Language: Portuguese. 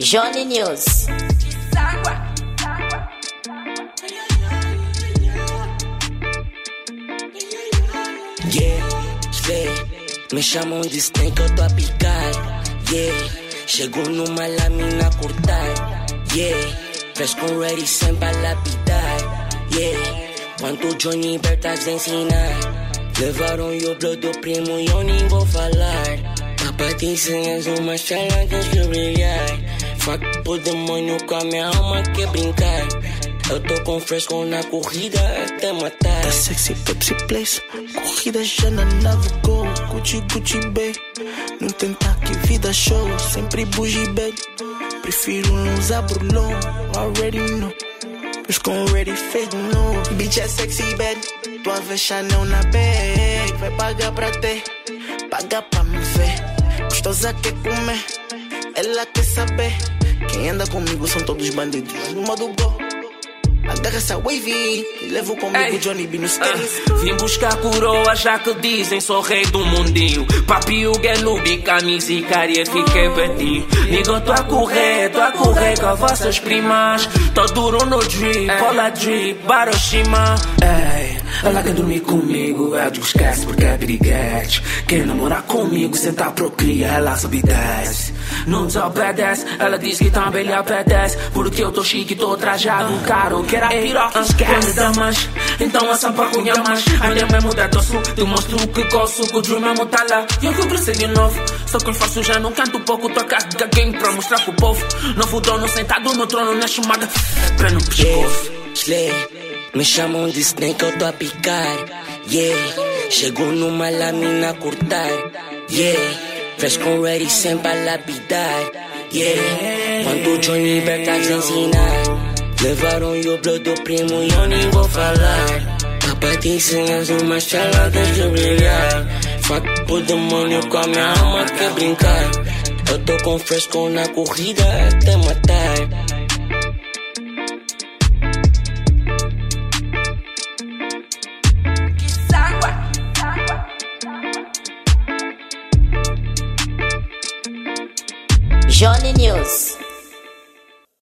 Johnny News. Me chamam de snake, eu tô a picar. Chego numa lâmina a cortar. Fresco ready sempre a lapidar. Quanto Johnny Bertas ensinar. Levaram o blood do primo e eu nem vou falar. Papá te ensinas umas charlatans que brilhar. Fuck pro demônio com a minha alma quer brincar. Eu tô com fresco na corrida até matar. Tá sexy Pepsi Place, corrida já na navegou. Gucci, Gucci, babe. Não tentar que vida show, sempre bougie, babe. Prefiro não usar brulão, already know. Mas com ready fade no. Bitch é sexy, bad. Tua vez Chanel na bag. Vai pagar pra ter, pagar pra me ver. Gostosa quer comer, ela quer saber. Quem anda comigo são todos bandidos. No modo go, agarra essa wavy e levo comigo Johnny B nos tênis. Vim buscar coroa, já que dizem sou rei do mundinho. Papi, o Genubi, camisa e caria, fiquei pertinho. Nigo, tô a correr com as vossas primas. Tô duro no drip, bola drip, Baroshima. Ela quer dormir comigo, eu digo esquece porque é piriguete. Quer namorar comigo, sentar procria, ela sobe e desce. Não desobedece, ela diz que também lhe apetece. Porque eu tô chique, tô trajado, caro, quer a piroca, esquece. Damas, então essa papunha mais. A minha mesmo da tosso, demonstro que gosto, que o dream é muita lá. E eu que preciso de novo, só que eu faço já não canto pouco. Tô a carga game pra mostrar pro povo. Novo dono sentado no trono na chamada, pé no pescoço. Me chamam de snake, eu tô a picar. Chego numa lâmina a cortar. Fresco ready sempre a lapidar. Quando Johnny Bertas ensinar. Levaram o blood do primo e eu nem vou falar. Papá te ensinas umas charlatans de brilhar. Fuck pro demônio com a minha alma quer brincar. Eu tô com fresco na corrida até matar. Johnny News.